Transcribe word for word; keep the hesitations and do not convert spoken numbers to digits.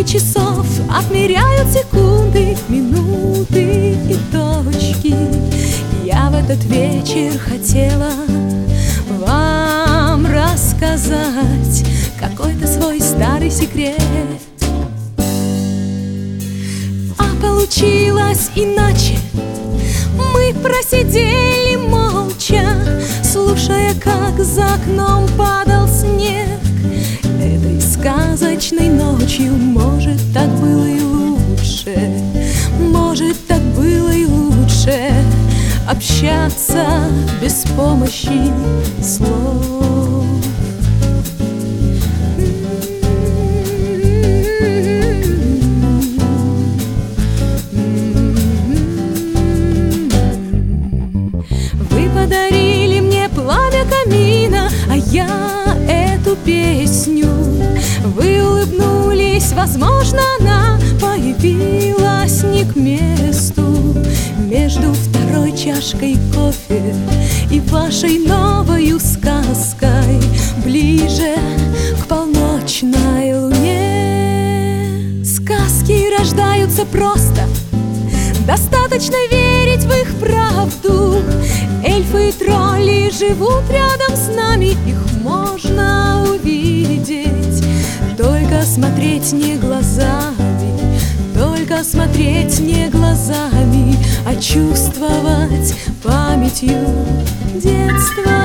часов отмеряют секунды, минуты и точки. Я в этот вечер хотела вам рассказать какой-то свой старый секрет. А получилось иначе. Мы просидели молча, слушая, как за окном падал снег. Этой сказочной ночью, может, так было и лучше, может, так было и лучше общаться без помощи слов. Вы подарили мне пламя камина, а я эту песню. Вы улыбнулись, возможно, она появилась не к месту. Между второй чашкой кофе и вашей новою сказкой, ближе к полночной луне. Сказки рождаются просто, достаточно верить в их правду. Эльфы и тролли живут рядом с нами, их можно увидеть. Только смотреть не глазами, только смотреть не глазами, а чувствовать памятью детства.